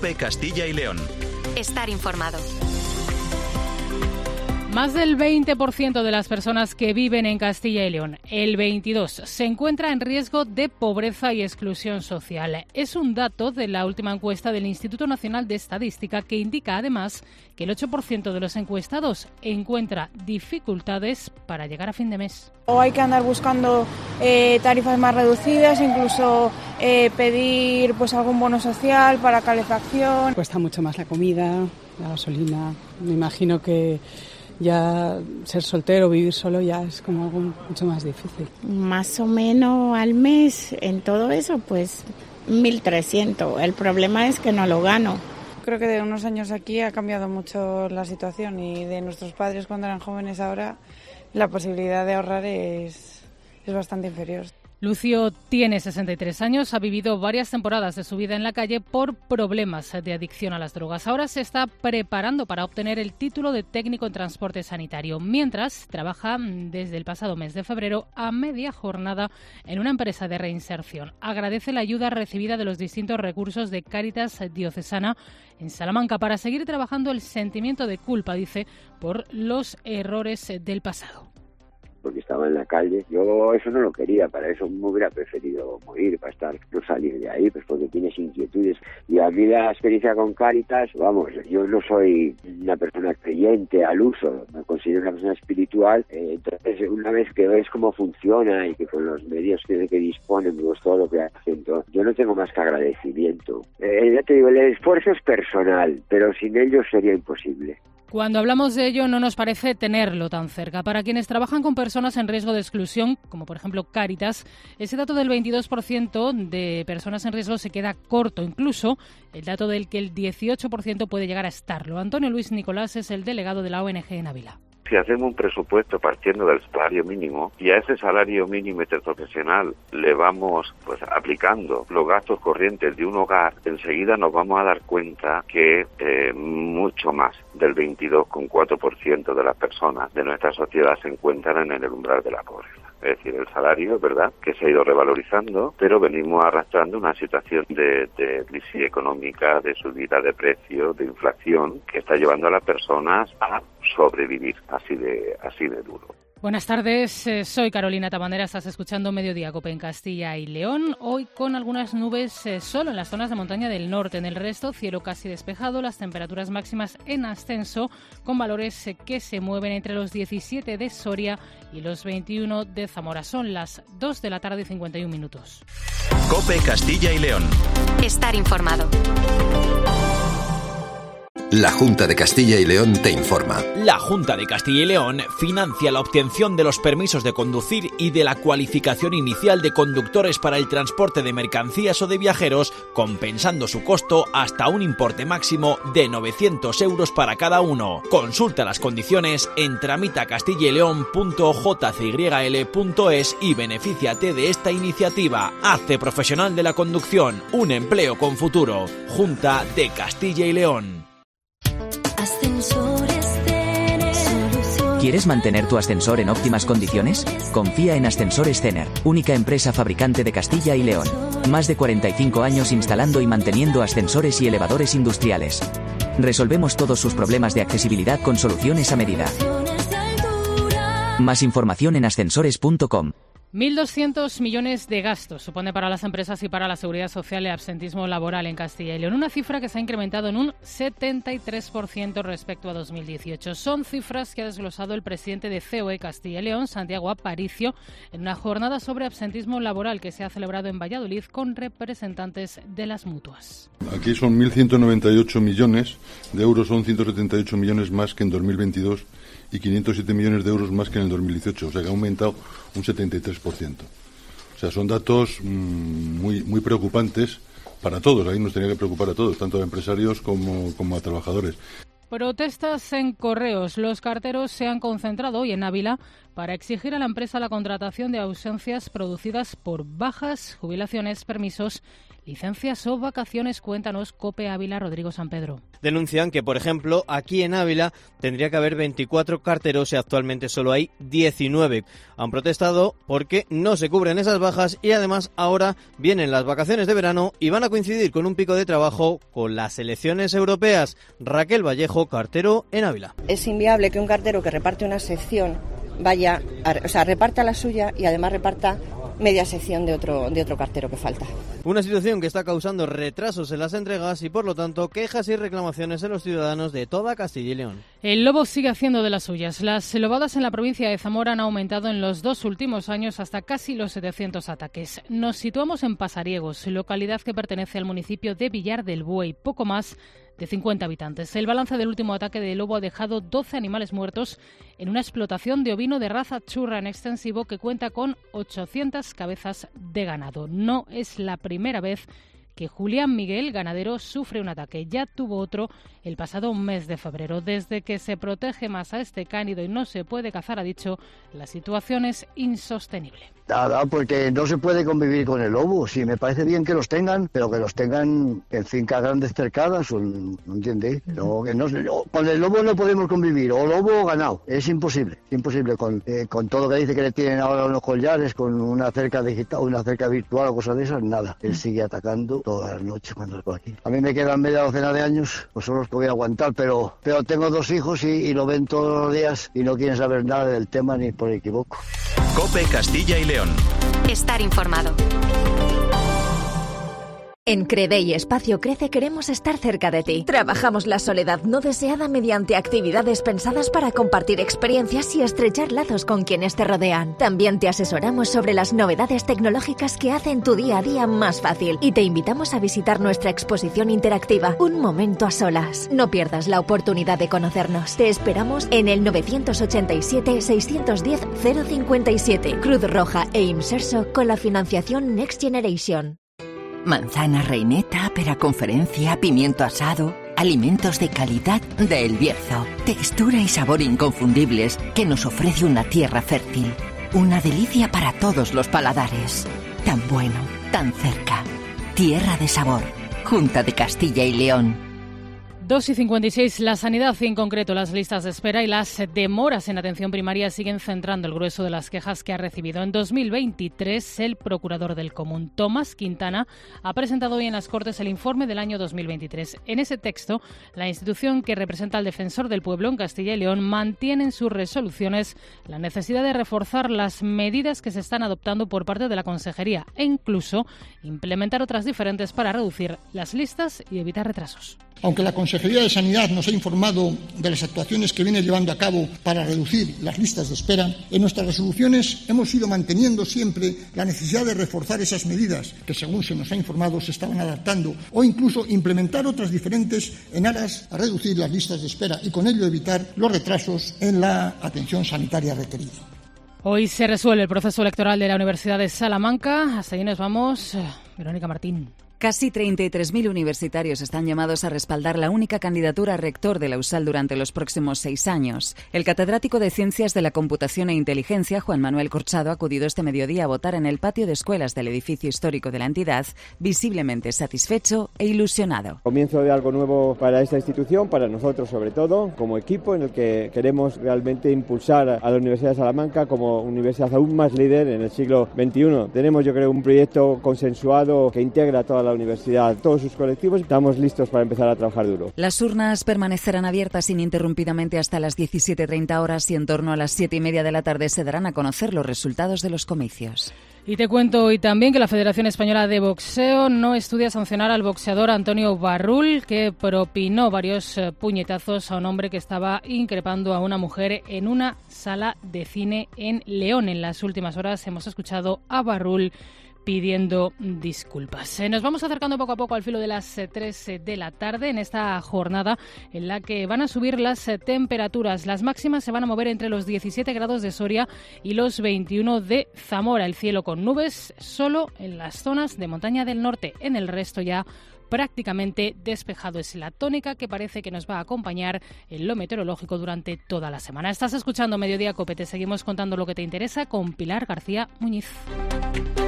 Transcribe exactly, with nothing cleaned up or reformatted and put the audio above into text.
COPE Castilla y León. Estar informado. Más del veinte por ciento de las personas que viven en Castilla y León, el veintidós por ciento, se encuentra en riesgo de pobreza y exclusión social. Es un dato de la última encuesta del Instituto Nacional de Estadística que indica además que el ocho por ciento de los encuestados encuentra dificultades para llegar a fin de mes. O hay que andar buscando eh, tarifas más reducidas, incluso eh, pedir pues algún bono social para calefacción. Cuesta mucho más la comida, la gasolina. Me imagino que ya ser soltero, vivir solo ya es como algo mucho más difícil. Más o menos al mes en todo eso, pues mil trescientos. El problema es que no lo gano. Creo que de unos años aquí ha cambiado mucho la situación y de nuestros padres cuando eran jóvenes ahora la posibilidad de ahorrar es, es bastante inferior. Lucio tiene sesenta y tres años, ha vivido varias temporadas de su vida en la calle por problemas de adicción a las drogas. Ahora se está preparando para obtener el título de técnico en transporte sanitario, mientras trabaja desde el pasado mes de febrero a media jornada en una empresa de reinserción. Agradece la ayuda recibida de los distintos recursos de Cáritas Diocesana en Salamanca para seguir trabajando el sentimiento de culpa, dice, por los errores del pasado. Porque estaba en la calle. Yo eso no lo quería, para eso me hubiera preferido morir, para estar, no salir de ahí, pues porque tienes inquietudes. Y a mí la experiencia con Cáritas, vamos, yo no soy una persona creyente al uso, me considero una persona espiritual, eh, entonces una vez que ves cómo funciona y que con los medios que, que disponen, pues todo lo que hacen, todo, yo no tengo más que agradecimiento. Eh, ya te digo, el esfuerzo es personal, pero sin ellos sería imposible. Cuando hablamos de ello no nos parece tenerlo tan cerca. Para quienes trabajan con personas en riesgo de exclusión, como por ejemplo Cáritas, ese dato del veintidós por ciento de personas en riesgo se queda corto, incluso el dato del que el dieciocho por ciento puede llegar a estarlo. Antonio Luis Nicolás es el delegado de la O N G en Ávila. Si hacemos un presupuesto partiendo del salario mínimo y a ese salario mínimo interprofesional le vamos pues aplicando los gastos corrientes de un hogar, enseguida nos vamos a dar cuenta que eh, mucho más del veintidós coma cuatro por ciento de las personas de nuestra sociedad se encuentran en el umbral de la pobreza. Es decir, el salario, ¿verdad?, que se ha ido revalorizando, pero venimos arrastrando una situación de, de crisis económica, de subida de precios, de inflación, que está llevando a las personas a sobrevivir así de así de duro. Buenas tardes, eh, soy Carolina Tabandera, estás escuchando Mediodía Cope en Castilla y León. Hoy con algunas nubes eh, solo en las zonas de montaña del norte. En el resto, cielo casi despejado, las temperaturas máximas en ascenso, con valores eh, que se mueven entre los diecisiete de Soria y los veintiuno de Zamora. Son las dos de la tarde y cincuenta y un minutos. Cope Castilla y León. Estar informado. La Junta de Castilla y León te informa. La Junta de Castilla y León financia la obtención de los permisos de conducir y de la cualificación inicial de conductores para el transporte de mercancías o de viajeros, compensando su costo hasta un importe máximo de novecientos euros para cada uno. Consulta las condiciones en tramitacastillaleon punto j c y l punto es y benefíciate de esta iniciativa. Hazte profesional de la conducción, un empleo con futuro. Junta de Castilla y León. ¿Quieres mantener tu ascensor en óptimas condiciones? Confía en Ascensores Cener, única empresa fabricante de Castilla y León. Más de cuarenta y cinco años instalando y manteniendo ascensores y elevadores industriales. Resolvemos todos sus problemas de accesibilidad con soluciones a medida. Más información en ascensores punto com. mil doscientos millones de gastos supone para las empresas y para la seguridad social el absentismo laboral en Castilla y León, una cifra que se ha incrementado en un setenta y tres por ciento respecto a dos mil dieciocho. Son cifras que ha desglosado el presidente de C O E Castilla y León, Santiago Aparicio, en una jornada sobre absentismo laboral que se ha celebrado en Valladolid con representantes de las mutuas. Aquí son mil ciento noventa y ocho millones de euros, son ciento setenta y ocho millones más que en dos mil veintidós y quinientos siete millones de euros más que en el dos mil dieciocho, o sea que ha aumentado un setenta y tres por ciento. O sea, son datos mmm, muy muy preocupantes para todos, ahí nos tenía que preocupar a todos, tanto a empresarios como, como a trabajadores. Protestas en Correos. Los carteros se han concentrado hoy en Ávila para exigir a la empresa la contratación de ausencias producidas por bajas, jubilaciones, permisos, licencias o vacaciones. Cuéntanos, COPE Ávila, Rodrigo San Pedro. Denuncian que, por ejemplo, aquí en Ávila tendría que haber veinticuatro carteros y actualmente solo hay diecinueve. Han protestado porque no se cubren esas bajas y además ahora vienen las vacaciones de verano y van a coincidir con un pico de trabajo con las elecciones europeas. Raquel Vallejo, cartero en Ávila. Es inviable que un cartero que reparte una sección vaya, a, o sea, reparta la suya y además reparta media sección de otro, de otro cartero que falta. Una situación que está causando retrasos en las entregas y, por lo tanto, quejas y reclamaciones en los ciudadanos de toda Castilla y León. El lobo sigue haciendo de las suyas. Las lobadas en la provincia de Zamora han aumentado en los dos últimos años hasta casi los setecientos ataques. Nos situamos en Pasariegos, localidad que pertenece al municipio de Villar del Buey, poco más de cincuenta habitantes. El balance del último ataque de lobo ha dejado doce animales muertos en una explotación de ovino de raza churra en extensivo que cuenta con ochocientas cabezas de ganado. No es la primera vez que Julián Miguel, ganadero, sufre un ataque. Ya tuvo otro el pasado mes de febrero. Desde que se protege más a este cánido y no se puede cazar, ha dicho, la situación es insostenible. Nada, porque no se puede convivir con el lobo. Sí, me parece bien que los tengan, pero que los tengan en fincas grandes cercadas, o, ¿no entiende? No, que no, con el lobo no podemos convivir, o lobo o ganado, es imposible, es imposible. Con, eh, con todo lo que dice que le tienen ahora unos collares, con una cerca digital, una cerca virtual o cosas de esas, nada. Él sigue atacando todas las noches cuando estoy aquí. A mí me quedan media docena de años, pues son los que voy a aguantar, pero, pero tengo dos hijos y, y lo ven todos los días y no quieren saber nada del tema ni por equivoco. COPE Castilla y León. Estar informado. En Crede y Espacio Crece queremos estar cerca de ti. Trabajamos la soledad no deseada mediante actividades pensadas para compartir experiencias y estrechar lazos con quienes te rodean. También te asesoramos sobre las novedades tecnológicas que hacen tu día a día más fácil y te invitamos a visitar nuestra exposición interactiva Un momento a solas. No pierdas la oportunidad de conocernos. Te esperamos en el novecientos ochenta y siete, seiscientos diez, cero cincuenta y siete. Cruz Roja e Imserso con la financiación Next Generation. Manzana reineta, pera conferencia, pimiento asado, alimentos de calidad de El Bierzo. Textura y sabor inconfundibles que nos ofrece una tierra fértil. Una delicia para todos los paladares. Tan bueno, tan cerca. Tierra de sabor. Junta de Castilla y León. dos y cincuenta y seis, la sanidad y en concreto las listas de espera y las demoras en atención primaria siguen centrando el grueso de las quejas que ha recibido. En dos mil veintitrés, el procurador del Común, Tomás Quintana, ha presentado hoy en las Cortes el informe del año dos mil veintitrés. En ese texto, la institución que representa al defensor del pueblo en Castilla y León mantiene en sus resoluciones la necesidad de reforzar las medidas que se están adoptando por parte de la Consejería e incluso implementar otras diferentes para reducir las listas y evitar retrasos. Aunque la Consejería de Sanidad nos ha informado de las actuaciones que viene llevando a cabo para reducir las listas de espera, en nuestras resoluciones hemos ido manteniendo siempre la necesidad de reforzar esas medidas que, según se nos ha informado, se estaban adaptando o incluso implementar otras diferentes en aras a reducir las listas de espera y con ello evitar los retrasos en la atención sanitaria requerida. Hoy se resuelve el proceso electoral de la Universidad de Salamanca. Hasta allí nos vamos. Verónica Martín. Casi treinta y tres mil universitarios están llamados a respaldar la única candidatura a rector de la U S A L durante los próximos seis años. El catedrático de Ciencias de la Computación e Inteligencia, Juan Manuel Corchado, ha acudido este mediodía a votar en el patio de escuelas del edificio histórico de la entidad, visiblemente satisfecho e ilusionado. Comienzo de algo nuevo para esta institución, para nosotros sobre todo, como equipo en el que queremos realmente impulsar a la Universidad de Salamanca como universidad aún más líder en el siglo veintiuno. Tenemos, yo creo, un proyecto consensuado que integra a toda la universidad, todos sus colectivos. Estamos listos para empezar a trabajar duro. Las urnas permanecerán abiertas ininterrumpidamente hasta las diecisiete treinta horas y en torno a las siete y media de la tarde se darán a conocer los resultados de los comicios. Y te cuento hoy también que la Federación Española de Boxeo no estudia sancionar al boxeador Antonio Barrul, que propinó varios puñetazos a un hombre que estaba increpando a una mujer en una sala de cine en León. En las últimas horas hemos escuchado a Barrul pidiendo disculpas. Nos vamos acercando poco a poco al filo de las tres de la tarde en esta jornada en la que van a subir las temperaturas. Las máximas se van a mover entre los diecisiete grados de Soria y los veintiuno de Zamora. El cielo con nubes solo en las zonas de montaña del norte. En el resto ya prácticamente despejado. Es la tónica que parece que nos va a acompañar en lo meteorológico durante toda la semana. Estás escuchando Mediodía Cope. Te seguimos contando lo que te interesa con Pilar García Muñiz.